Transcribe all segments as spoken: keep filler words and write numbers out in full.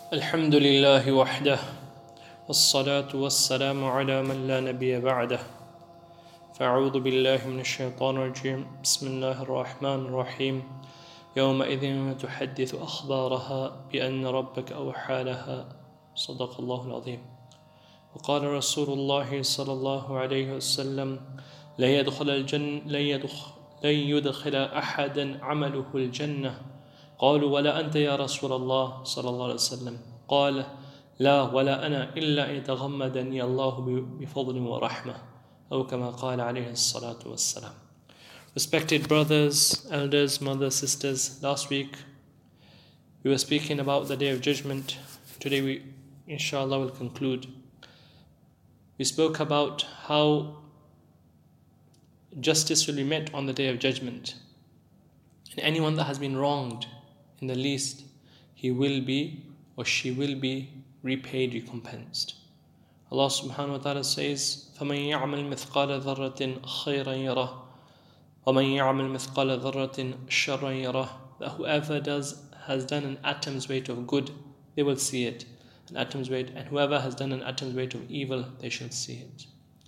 الحمد لله وحده والصلاة والسلام على من لا نبي بعده فأعوذ بالله من الشيطان الرجيم بسم الله الرحمن الرحيم يومئذ تحدث أخبارها بأن ربك أوحى لها صدق الله العظيم. وقال رسول الله صلى الله عليه وسلم لا يدخل الجنة لن يدخل أحدا عمله الجنة قالوا ولا أنت يا رسول الله صلى الله عليه وسلم قال لا ولا أنا إلا أن يتغمدني الله بفضل ورحمة أو كما قال عليه الصلاة والسلام. Respected brothers, elders, mothers, sisters, last week we were speaking about the Day of Judgment. Today we inshallah will conclude. We spoke about how justice will be met on the Day of Judgment, and anyone that has been wronged in the least, he will be or she will be repaid, recompensed. Allah subhanahu wa ta'ala says, فَمَنْ يَعْمَلْ مِثْقَالَ ذَرَّةٍ خَيْرًا يَرَهُ وَمَنْ يَعْمَلْ مِثْقَالَ ذَرَّةٍ شَرًّا يَرَهُ. That whoever does has done an atom's weight of good, they will see it, an atom's weight, and whoever has done an atom's weight of evil, they shall see it.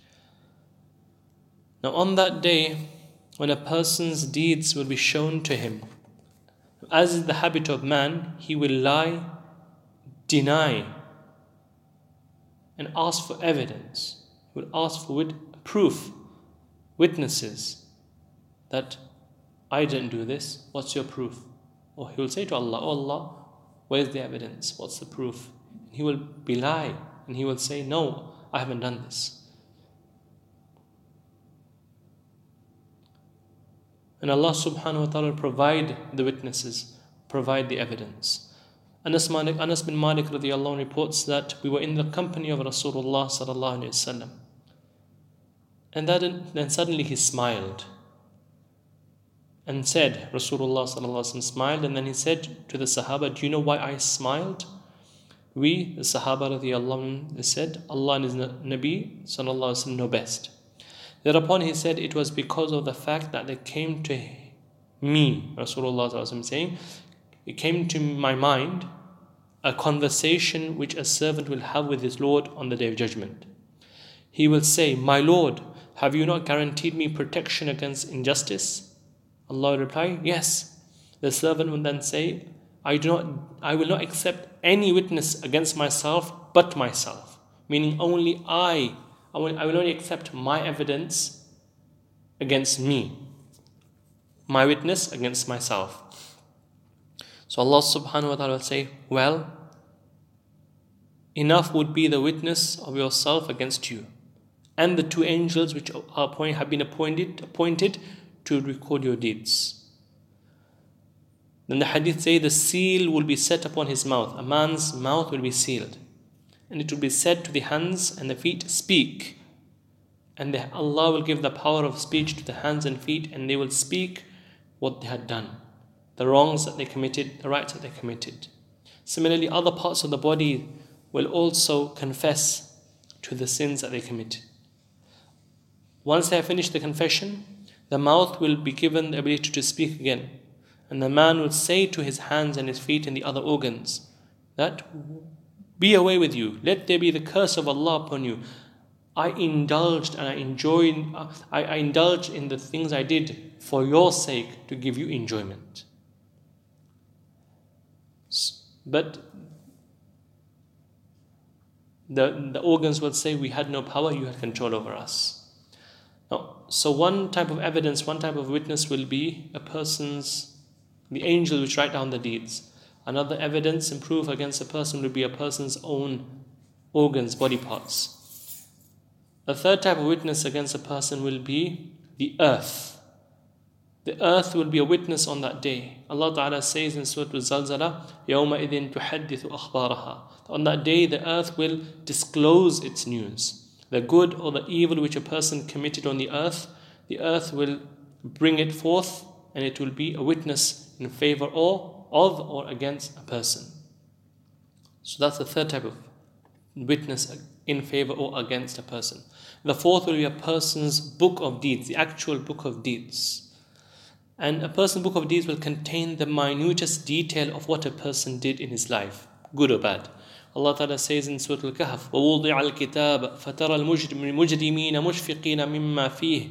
Now on that day, when a person's deeds will be shown to him, as is the habit of man, he will lie, deny, and ask for evidence. He will ask for wit- proof, witnesses, that I didn't do this, what's your proof? Or he will say to Allah, oh Allah, where's the evidence? What's the proof? And he will belie, and he will say, no, I haven't done this. And Allah subhanahu wa ta'ala will provide the witnesses, provide the evidence. Anas, Malik, Anas bin Malik radiallahu anhu reports that we were in the company of Rasulullah sallallahu alayhi wasallam. And that, then suddenly he smiled and said, Rasulullah sallallahu alayhi wasallam smiled, and then he said to the Sahaba, do you know why I smiled? We, the Sahaba radiallahu anhu, they said, Allah and His Nabi sallallahu alayhi wasallam know best. Thereupon he said, it was because of the fact that they came to me, Rasulullah saying, it came to my mind a conversation which a servant will have with his Lord on the Day of Judgment. He will say, my Lord, have you not guaranteed me protection against injustice? Allah will reply, yes. The servant will then say, I do not, I will not accept any witness against myself but myself, meaning only I I will, I will only accept my evidence against me, my witness against myself. So Allah subhanahu wa ta'ala will say, well, enough would be the witness of yourself against you, and the two angels which are appoint, have been appointed, appointed to record your deeds. Then the hadith say the seal will be set upon his mouth. A man's mouth will be sealed. And it will be said to the hands and the feet, speak. And the, Allah will give the power of speech to the hands and feet, and they will speak what they had done, the wrongs that they committed, the rights that they committed. Similarly, other parts of the body will also confess to the sins that they committed. Once they have finished the confession, the mouth will be given the ability to speak again. And the man will say to his hands and his feet and the other organs that, be away with you. Let there be the curse of Allah upon you. I indulged and I enjoyed, I, I indulged in the things I did for your sake to give you enjoyment. But the, the organs will say, we had no power, you had control over us. Now, so one type of evidence, one type of witness will be a person's, the angel which write down the deeds. Another evidence and proof against a person would be a person's own organs, body parts. A third type of witness against a person will be the earth. The earth will be a witness on that day. Allah Ta'ala says in Surah Al-Zalzala, يَوْمَئِذٍ تُحَدِّثُ أَخْبَارَهَا. On that day, the earth will disclose its news. The good or the evil which a person committed on the earth, the earth will bring it forth, and it will be a witness in favor or of or against a person. So that's the third type of witness in favor or against a person. The fourth will be a person's book of deeds, the actual book of deeds. And a person's book of deeds will contain the minutest detail of what a person did in his life. good or bad. Allah Ta'ala says in Surah Al-Kahf, وَوُضِعَ الْكِتَابَ فَتَرَى الْمُجْرِمِينَ مُشْفِقِينَ مِمَّا فِيهِ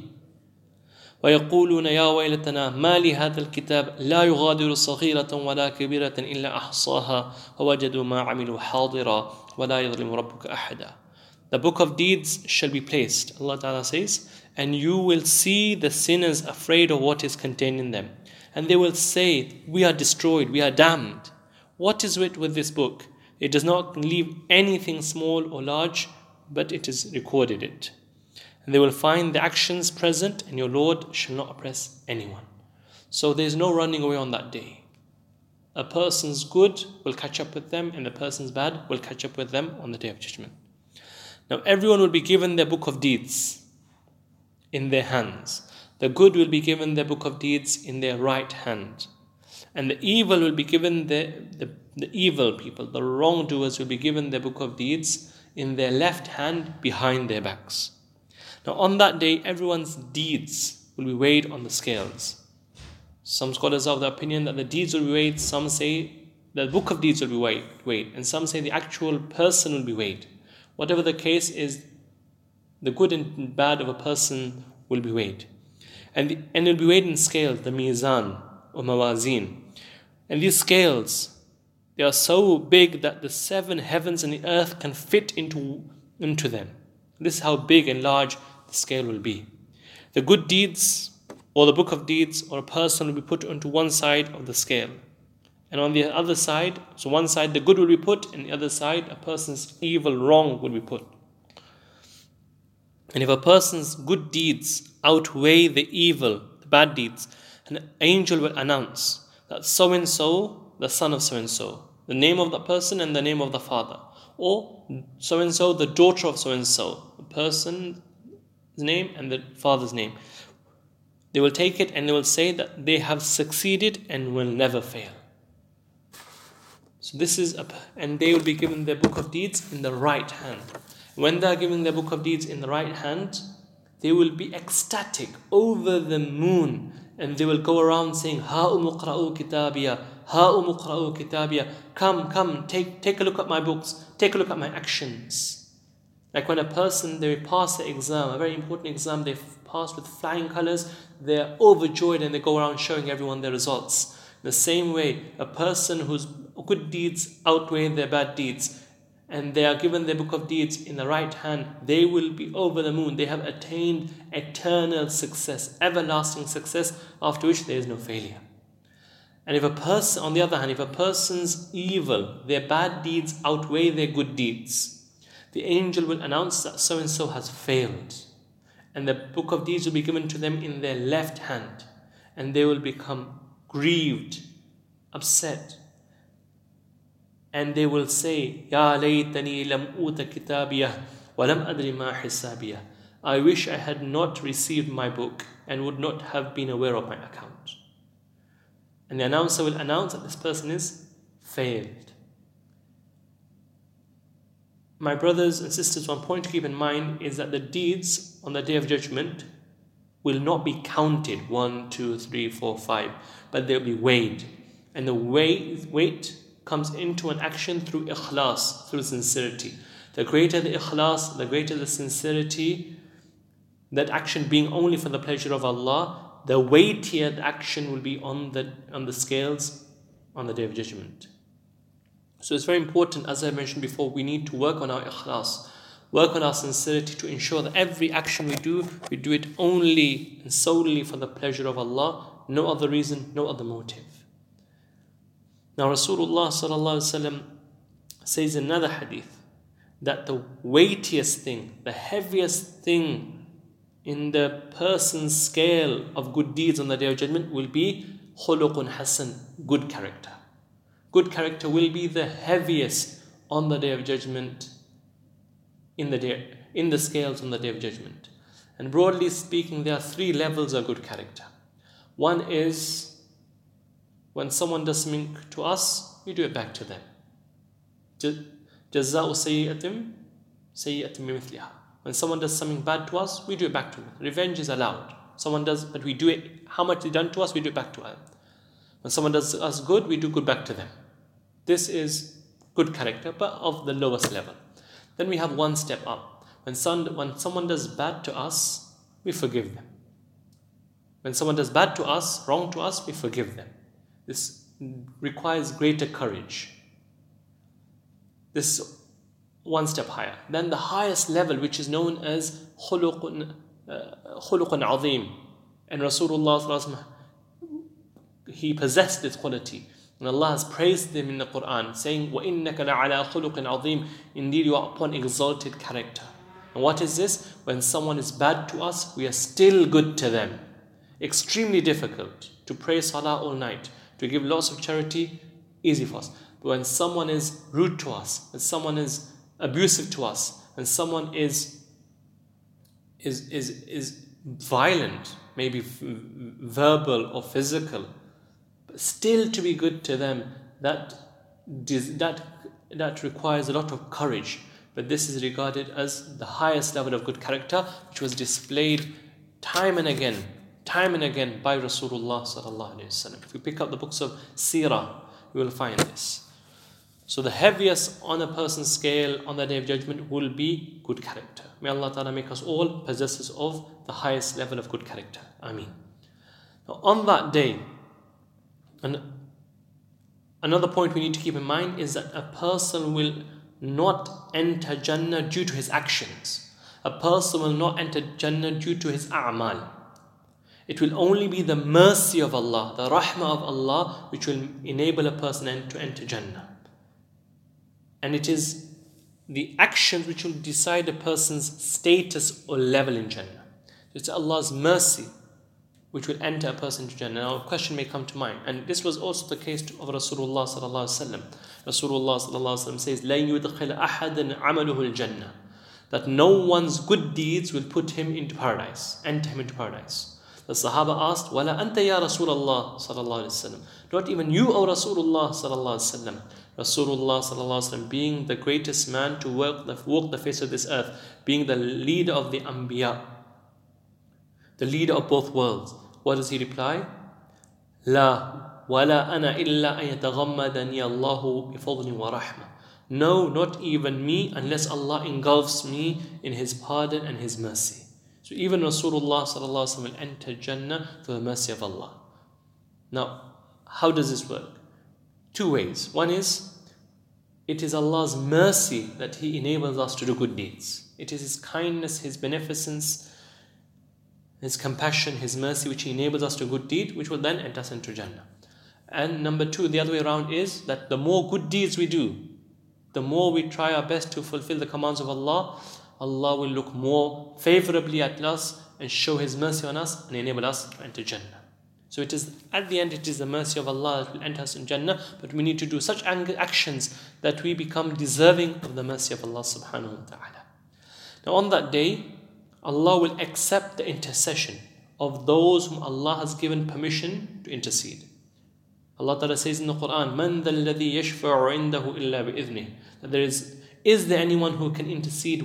ويقولون يا ويلتنا ما لهذا الكتاب لا يغادر صغيرة ولا كبيرة إلا أحصاها ووجدوا ما عملوا حاضرا ولا يظلم ربك أحدا. The book of deeds shall be placed, Allah Ta'ala says, and you will see the sinners afraid of what is contained in them. And they will say, we are destroyed, we are damned. What is it with this book? It does not leave anything small or large, but it is recorded it. And they will find the actions present, and your Lord shall not oppress anyone. So there is no running away on that day. A person's good will catch up with them, and a person's bad will catch up with them on the Day of Judgment. Now everyone will be given their book of deeds in their hands. The good will be given their book of deeds in their right hand. And the evil will be given, the, the, the evil people, the wrongdoers will be given their book of deeds in their left hand behind their backs. Now on that day, everyone's deeds will be weighed on the scales. Some scholars are of the opinion that the deeds will be weighed. Some say the book of deeds will be weighed, weighed. And some say the actual person will be weighed. Whatever the case is, the good and bad of a person will be weighed. And, the, and it will be weighed in scales, the mizan or mawazin. And these scales, they are so big that the seven heavens and the earth can fit into, into them. This is how big and large the scale will be. The good deeds or the book of deeds or a person will be put onto one side of the scale. And on the other side, so one side the good will be put, and the other side a person's evil, wrong will be put. And if a person's good deeds outweigh the evil, the bad deeds, an angel will announce that so-and-so, the son of so-and-so, the name of the person and the name of the father, or so-and-so, the daughter of so-and-so, the person's name and the father's name. They will take it and they will say that they have succeeded and will never fail. So this is, a, and they will be given their book of deeds in the right hand. When they are given their book of deeds in the right hand, they will be ecstatic, over the moon, and they will go around saying, "Ha'umu qra'u kitabiya, ha'umu qra'u kitabiya." Come, come, take take a look at my books, take a look at my actions. Like when a person, they pass the exam, a very important exam, they pass with flying colors, they're overjoyed and they go around showing everyone their results. In the same way, a person whose good deeds outweigh their bad deeds, and they are given their book of deeds in the right hand, they will be over the moon. They have attained eternal success, everlasting success, after which there is no failure. And if a person, on the other hand, if a person's evil, their bad deeds outweigh their good deeds, the angel will announce that so-and-so has failed. And the book of deeds will be given to them in their left hand. And they will become grieved, upset. And they will say, Ya laytani lam uta kitabiyah wa lam adri ma hisabiyah. I wish I had not received my book and would not have been aware of my account. And the announcer will announce that this person is failed. My brothers and sisters, one point to keep in mind is that the deeds on the Day of Judgment will not be counted, one, two, three, four, five, but they'll be weighed. And the weight, weight comes into an action through ikhlas, through sincerity. The greater the ikhlas, the greater the sincerity, that action being only for the pleasure of Allah, the weightier the action will be on the, on the scales on the Day of Judgment. So it's very important, as I mentioned before, we need to work on our ikhlas, work on our sincerity to ensure that every action we do, we do it only and solely for the pleasure of Allah, no other reason, no other motive. Now Rasulullah sallallahu alaihi wasallam says in another hadith that the weightiest thing, the heaviest thing in the person's scale of good deeds on the Day of Judgment will be khuluqun hasan, good character. Good character will be the heaviest on the Day of Judgment, in the day, in the scales on the Day of Judgment. And broadly speaking, there are three levels of good character. One is when someone does something to us, we do it back to them. Jaza'u sayyi'atim sayyi'atim bimithliha. When someone does something bad to us, we do it back to them. Revenge is allowed. Someone does, but we do it, how much they done to us, we do it back to them. When someone does us good, we do good back to them. This is good character, but of the lowest level. Then we have one step up. When, some, when someone does bad to us, we forgive them. When someone does bad to us, wrong to us, we forgive them. This requires greater courage. This one step higher. Then the highest level, which is known as khuluqun uh, khuluqun azim. And Rasulullah, he possessed this quality. And Allah has praised them in the Quran, saying, وَإِنَّكَ لَعَلَىٰ خُلُقٍ عَظِيمٍ. Indeed, you are upon exalted character. And what is this? When someone is bad to us, we are still good to them. Extremely difficult to pray salah all night, to give lots of charity, easy for us. But when someone is rude to us, when someone is abusive to us, and someone is is is is violent, maybe verbal or physical, but still to be good to them, that that that requires a lot of courage. But this is regarded as the highest level of good character, which was displayed time and again, time and again by Rasulullah sallallahu alaihi wasallam. If we pick up the books of Seerah, we will find this. So the heaviest on a person's scale on the Day of Judgment will be good character. May Allah Ta'ala make us all possessors of the highest level of good character. Ameen. Now on that day, and another point we need to keep in mind is that a person will not enter Jannah due to his actions. A person will not enter Jannah due to his a'mal. It will only be the mercy of Allah, the rahmah of Allah, which will enable a person to enter Jannah. And it is the actions which will decide a person's status or level in Jannah. It's Allah's mercy which will enter a person to Jannah. Now a question may come to mind, and this was also the case of Rasulullah sallallahu alaihi wasallam. Rasulullah sallallahu alaihi wasallam says, "La yudkhil ahadan amaluhu al-jannah," that no one's good deeds will put him into paradise, enter him into paradise. The Sahaba asked, "Wala anta ya Rasulullah sallallahu alaihi wasallam?" Not even you, O Rasulullah sallallahu alaihi wasallam. Rasulullah sallallahu alaihi wasallam, being the greatest man to walk the, walk the face of this earth, being the leader of the Anbiya, the leader of both worlds. What does he reply? La wala ana illa an yataghammadani Allahu bi fadlin wa rahmah. No, not even me, unless Allah engulfs me in His pardon and His mercy. So even Rasulullah sallallahu alaihi wasallam will enter Jannah through the mercy of Allah. Now, how does this work? Two ways. One is, it is Allah's mercy that He enables us to do good deeds. It is His kindness, His beneficence, His compassion, His mercy, which He enables us to good deed, which will then enter us into Jannah. And number two, the other way around is that the more good deeds we do, the more we try our best to fulfill the commands of Allah, Allah will look more favorably at us and show His mercy on us and enable us to enter Jannah. So it is, at the end, it is the mercy of Allah that will enter us in Jannah, but we need to do such actions that we become deserving of the mercy of Allah subhanahu wa ta'ala. Now on that day, Allah will accept the intercession of those whom Allah has given permission to intercede. Allah Ta'ala says in the Quran, "Man dhal ladhi yashfa'u indahu illa bi'idhnih." That there is, is there anyone who can intercede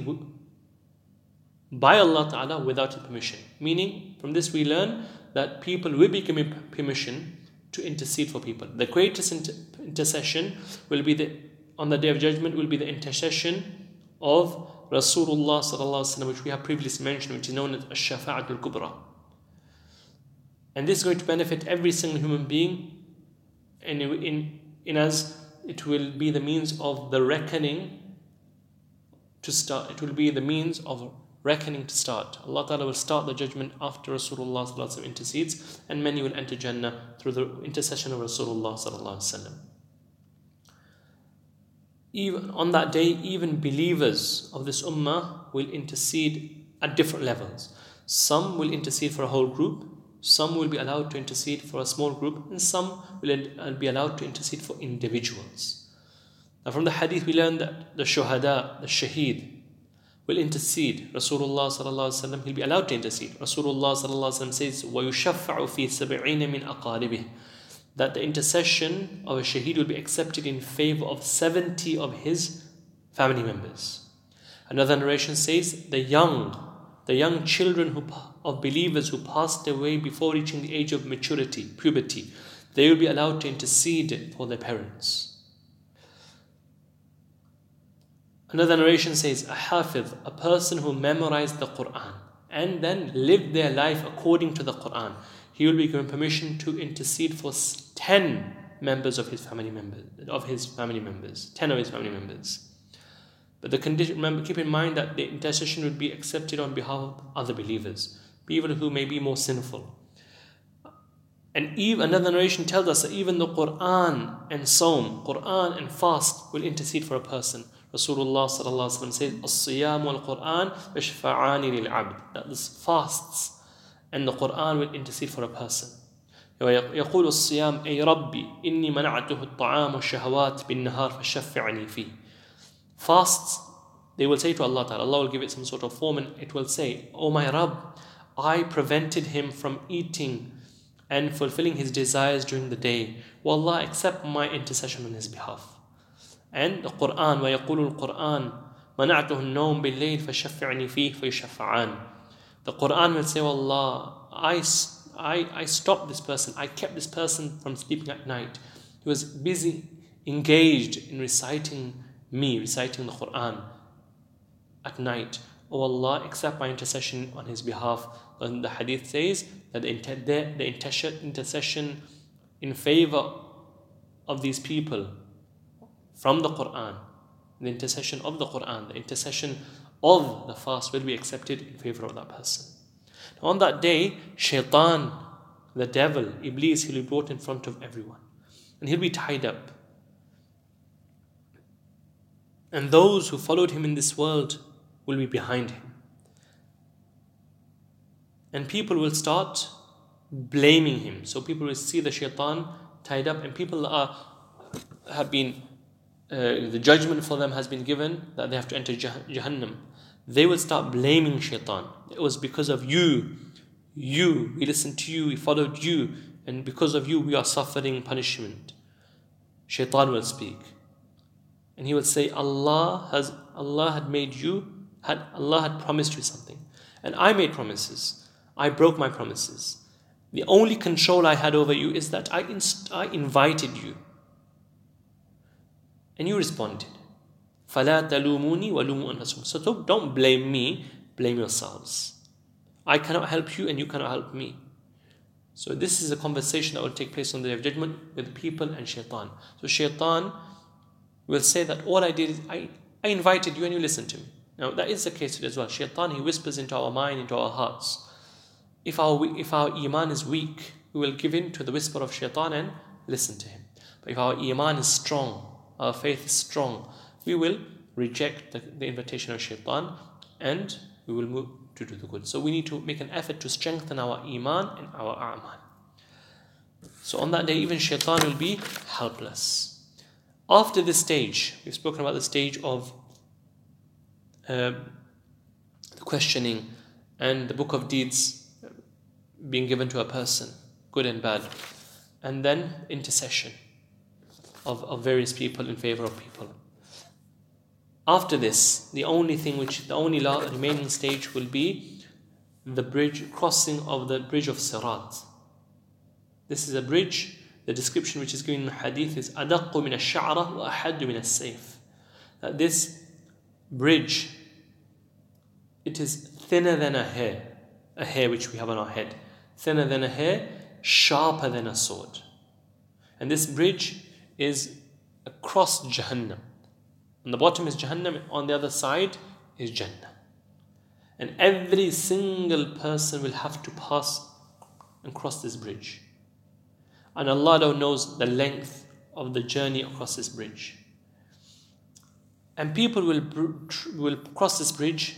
by Allah Ta'ala without His permission? Meaning, from this we learn that people will be given permission to intercede for people. The greatest inter- intercession will be the, on the Day of Judgment, will be the intercession of Rasulullah sallallahu alaihi wasallam, which we have previously mentioned, which is known as Ash-Shafa'atul Kubra. And this is going to benefit every single human being, and in, in, in as it will be the means of the reckoning to start. It will be the means of reckoning to start. Allah Ta'ala will start the judgment after Rasulullah sallallahu alaihi wasallam intercedes, and many will enter Jannah through the intercession of Rasulullah sallallahu alaihi wasallam. Even on that day, even believers of this ummah will intercede at different levels. Some will intercede for a whole group, some will be allowed to intercede for a small group, and some will be allowed to intercede for individuals. Now from the hadith we learn that the shuhada, the shaheed, will intercede. Rasulullah sallallahu alaihi wasallam, he'll be allowed to intercede. Rasulullah sallallahu alaihi wasallam says, وَيُشَفَّعُ فِي سَبْعِينَ مِنْ أَقَارِبِهِ, that the intercession of a shaheed will be accepted in favor of seventy of his family members. Another narration says, the young, the young children who, of believers who passed away before reaching the age of maturity, puberty, they will be allowed to intercede for their parents. Another narration says, a hafiz, a person who memorized the Quran and then lived their life according to the Quran, he will be given permission to intercede for ten members of his family members, of his family members, ten of his family members. But the condition, remember, keep in mind that the intercession would be accepted on behalf of other believers, people who may be more sinful. And even another narration tells us that even the Quran and Sawm, Quran and fast will intercede for a person. Rasulullah sallallahu alaihi wasallam says, "As-siyam wal Quran yashfa'ani lil 'abd." That this fasts and the Quran will intercede for a person. يقول الصيام أي ربي إني منعته الطعام والشهوات بالنهار فشفعني فيه. Fasts, they will say to Allah Ta'ala, Allah will give it some sort of form and it will say, "Oh my Rabb, I prevented him from eating and fulfilling his desires during the day. Will Allah accept my intercession on his behalf?" And the Quran, وَيَقُولُ الْقُرْآنِ مَنَعْتُهُ النَّوْمِ بِاللَّيْلِ فَشَفِّعْنِي فِيهِ فَيُشَفَّعَانِ. The Quran will say, "Oh Allah, I, I, I stopped this person, I kept this person from sleeping at night. He was busy, engaged in reciting me, reciting the Quran at night. Oh Allah, accept my intercession on his behalf." And the hadith says that the, the, the intercession in favor of these people from the Quran, the intercession of the Quran, the intercession of the fast will be accepted in favor of that person. Now on that day, Shaitan, the devil, Iblis, he'll be brought in front of everyone and he'll be tied up. And those who followed him in this world will be behind him. And people will start blaming him. So people will see the Shaitan tied up and people are have been Uh, the judgment for them has been given that they have to enter Jahannam. They will start blaming Shaitan. It was because of you, you, we listened to you, we followed you, and because of you we are suffering punishment. Shaitan will speak. And he will say, Allah has Allah had made you, had Allah had promised you something. And I made promises. I broke my promises. The only control I had over you is that I, inst- I invited you. And you responded. فَلَا تَلُومُونِي وَلُومُوا أَنفُسَكُمْ. So don't, don't blame me, blame yourselves. I cannot help you and you cannot help me. So this is a conversation that will take place on the day of judgment with people and Shaitan. So Shaitan will say that all I did is I, I invited you and you listened to me. Now that is the case as well. Shaitan, he whispers into our mind, into our hearts. If our, if our iman is weak, we will give in to the whisper of Shaitan and listen to him. But if our iman is strong, our faith is strong, we will reject the, the invitation of Shaitan and we will move to do the good. So we need to make an effort to strengthen our iman and our a'mal. So on that day, even Shaitan will be helpless. After this stage, we've spoken about the stage of uh, the questioning and the book of deeds being given to a person, good and bad, and then intercession Of, of various people in favor of people. After this, the only thing which, the only remaining stage will be the bridge, crossing of the bridge of Sirat. This is a bridge, the description which is given in the hadith is أَدَقُّ مِنَ الشَّعْرَةِ وَأَحَدُّ مِنَ السَّيْفِ. That this bridge, it is thinner than a hair, a hair which we have on our head, thinner than a hair, sharper than a sword. And this bridge is across Jahannam. On the bottom is Jahannam, on the other side is Jannah. And every single person will have to pass and cross this bridge. And Allah alone knows the length of the journey across this bridge. And people will, will cross this bridge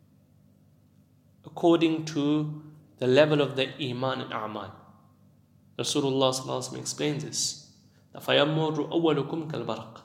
according to the level of their iman and a'mal. Rasulullah sallallahu alaihi wasallam explains this. فَيَمُّرُ أَوَّلُكُمْ كَالْبَرَقِ.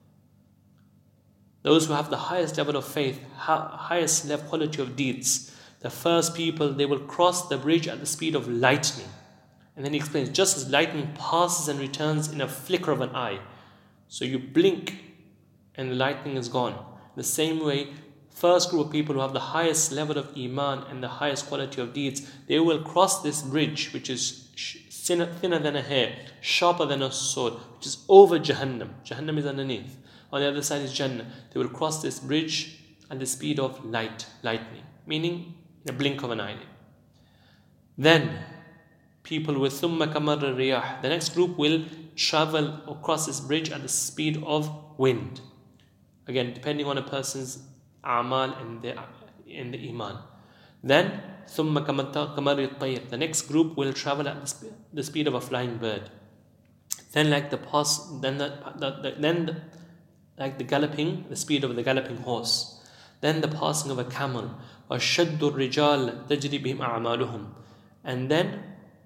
Those who have the highest level of faith, highest level quality of deeds, the first people, they will cross the bridge at the speed of lightning. And then he explains, just as lightning passes and returns in a flicker of an eye. So you blink and the lightning is gone. The same way, first group of people who have the highest level of iman and the highest quality of deeds, they will cross this bridge which is thinner, thinner than a hair, sharper than a sword, which is over Jahannam. Jahannam is underneath. on the other side is Jannah. They will cross this bridge at the speed of light, lightning, meaning in a blink of an eyelid. Then people with ثُمَّ كَمَرَّ الرِّيَاحِ, the next group will travel or cross this bridge at the speed of wind. Again, depending on a person's a'mal and the, in the iman. Then ثُمَّ كَمَرَّ الطَّيْرِ, the next group will travel at the, sp- the speed of a flying bird. Then like the pass, then the, the, the then the, like the galloping, the speed of the galloping horse. Then the passing of a camel. وَشَدُّ الرِّجَالِ تَجْرِي بِهِمْ أَعْمَالُهُم, and then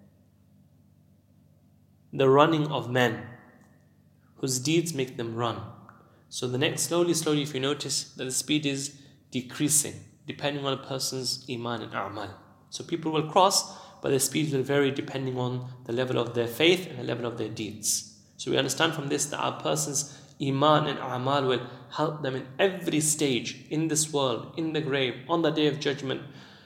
the running of men, whose deeds make them run. So the next, slowly, slowly, if you notice that the speed is decreasing, depending on a person's iman and a'mal. So people will cross, but the speed will vary depending on the level of their faith and the level of their deeds. So we understand from this that a person's iman and a'mal will help them in every stage, in this world, in the grave, on the day of judgment,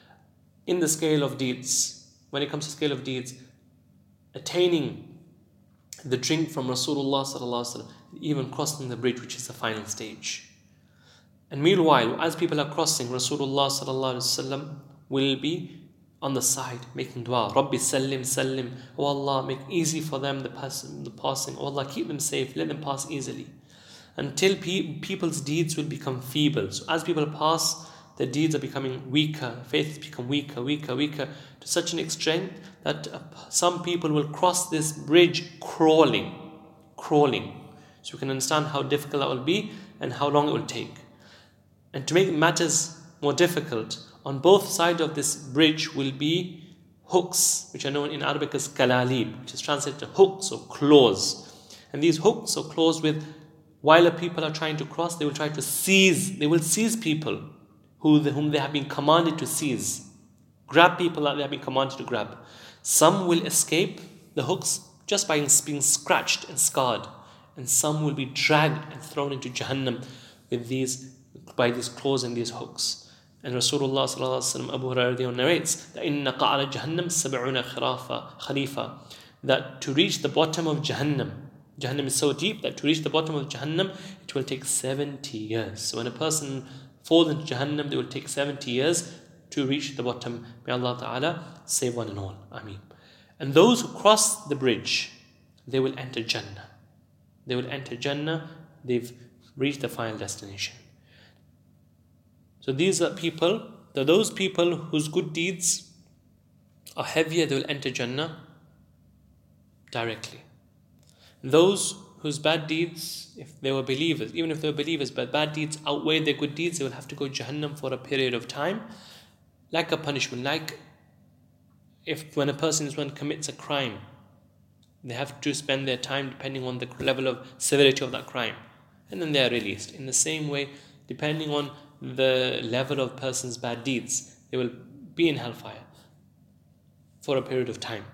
in the scale of deeds. When it comes to scale of deeds, attaining the drink from Rasulullah sallallahu alaihi wasallam, even crossing the bridge, which is the final stage. And meanwhile, as people are crossing, Rasulullah sallallahu alaihi wasallam will be on the side making dua. Rabbi sallim sallim. Oh Allah, make easy for them the, pass, the passing. Oh Allah, keep them safe. Let them pass easily. Until pe- people's deeds will become feeble. So as people pass, their deeds are becoming weaker. Faith has become weaker, weaker, weaker, to such an extent that uh, some people will cross this bridge crawling, crawling. So you can understand how difficult that will be and how long it will take. And to make matters more difficult, on both sides of this bridge will be hooks, which are known in Arabic as kalalib, which is translated to hooks or claws. And these hooks or claws, with while people are trying to cross, they will try to seize, they will seize people who the, whom they have been commanded to seize. Grab people that they have been commanded to grab. Some will escape the hooks just by being scratched and scarred. And some will be dragged and thrown into Jahannam with these, by these claws and these hooks. And Rasulullah sallallahu alaihi wasallam, Abu Hurairah narrates that inna qa'ala Jahannam sab'una khirafa khalifa, that to reach the bottom of Jahannam, Jahannam is so deep that to reach the bottom of Jahannam, it will take seventy years. So when a person falls into Jahannam, they will take seventy years to reach the bottom. May Allah Ta'ala save one and all. Ameen. And those who cross the bridge, they will enter Jannah. They will enter Jannah. They've reached the final destination. So these are people, they're those people whose good deeds are heavier, they will enter Jannah directly. Those whose bad deeds, if they were believers, even if they were believers, but bad deeds outweigh their good deeds, they will have to go Jahannam for a period of time, like a punishment, like if when a person is one commits a crime, they have to spend their time depending on the level of severity of that crime, and then they are released. In the same way, depending on the level of person's bad deeds, they will be in hellfire for a period of time.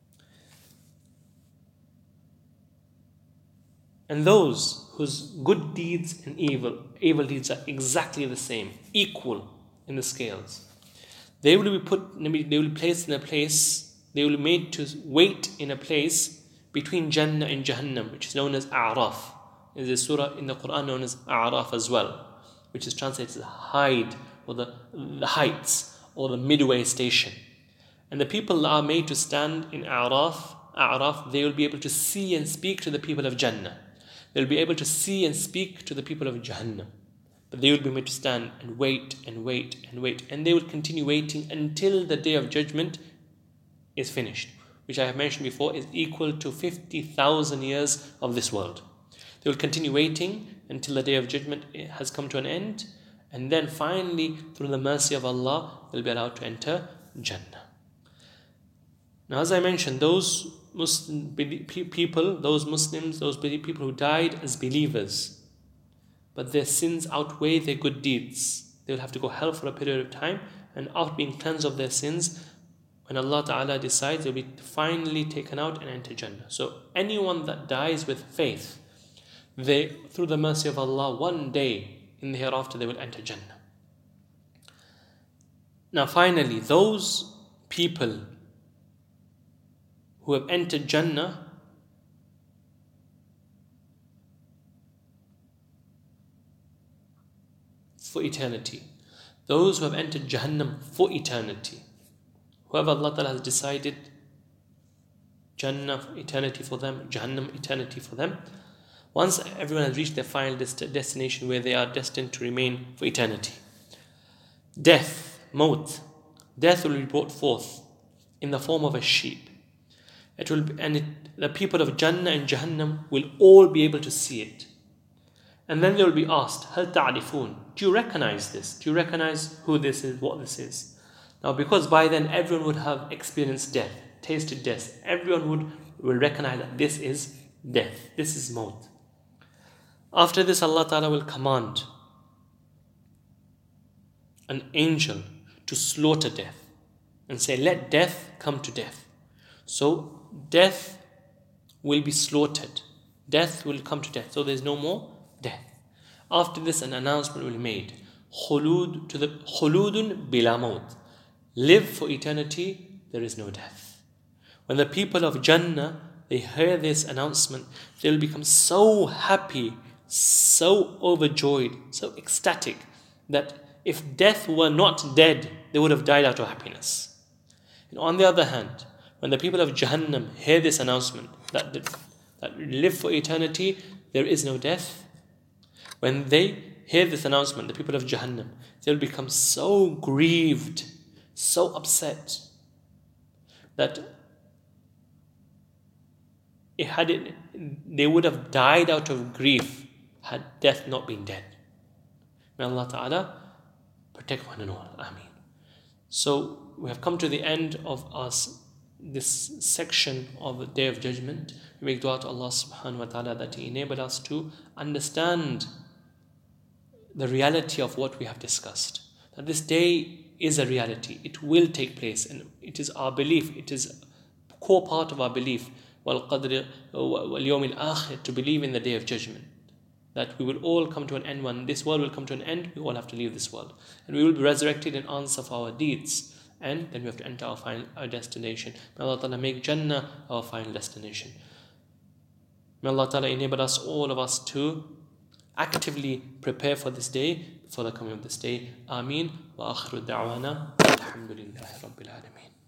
And those whose good deeds and evil, evil deeds are exactly the same, equal in the scales, they will be put, they will be placed in a place, they will be made to wait in a place between Jannah and Jahannam, which is known as A'raf. There is a surah in the Quran known as A'raf as well, which is translated as hide, or the, the heights, or the midway station. And the people are made to stand in A'raf, A'raf, they will be able to see and speak to the people of Jannah. They'll be able to see and speak to the people of Jahannam. But they will be made to stand and wait and wait and wait. And they will continue waiting until the day of judgment is finished, which I have mentioned before is equal to fifty thousand years of this world. They will continue waiting until the day of judgment has come to an end. And then finally, through the mercy of Allah, they'll be allowed to enter Jannah. Now, as I mentioned, those Muslim people, those Muslims, those people who died as believers, but their sins outweigh their good deeds, they will have to go hell for a period of time, and after being cleansed of their sins, when Allah Ta'ala decides, they'll be finally taken out and enter Jannah. So anyone that dies with faith, they, through the mercy of Allah, one day in the hereafter they will enter Jannah. Now finally, those people who have entered Jannah, for eternity. Those who have entered Jahannam for eternity. Whoever Allah Ta'ala has decided Jannah for eternity for them, Jahannam eternity for them. Once everyone has reached their final dest- destination where they are destined to remain for eternity. Death, maut, death will be brought forth in the form of a sheep. It will be, and it, the people of Jannah and Jahannam will all be able to see it. And then they will be asked, هَلْ تَعْرِفُونَ? Do you recognize this? Do you recognize who this is, what this is? Now, because by then everyone would have experienced death, tasted death, everyone would will recognize that this is death, this is maut. After this, Allah Ta'ala will command an angel to slaughter death and say, let death come to death. So, death will be slaughtered. Death will come to death. So, there's no more death. After this, an announcement will be made. Khulud to the khuludun bila maut. Live for eternity, there is no death. When the people of Jannah, they hear this announcement, they'll become so happy, so overjoyed, so ecstatic, that if death were not dead, they would have died out of happiness. And on the other hand, when the people of Jahannam hear this announcement, that, that live for eternity, there is no death, when they hear this announcement, the people of Jahannam, they'll become so grieved, so upset, that it had it, they would have died out of grief had death not been dead. May Allah Ta'ala protect one and all. Ameen. So we have come to the end of us this section of the Day of Judgment. We make dua to Allah Subhanahu Wa Ta'ala that He enable us to understand the reality of what we have discussed. That this day is a reality. It will take place, and it is our belief. It is a core part of our belief. وَالْقَدْرِ وَالْيَوْمِ الْآخِرِ, to believe in the Day of Judgment. That we will all come to an end. When this world will come to an end, we all have to leave this world. And we will be resurrected in answer for our deeds. And then we have to enter our final our destination. May Allah Ta'ala make Jannah our final destination. May Allah Ta'ala enable us, all of us, to actively prepare for this day, for the coming of this day. Ameen. Wa akhiru da'wana. Alhamdulillahi Rabbil Alameen.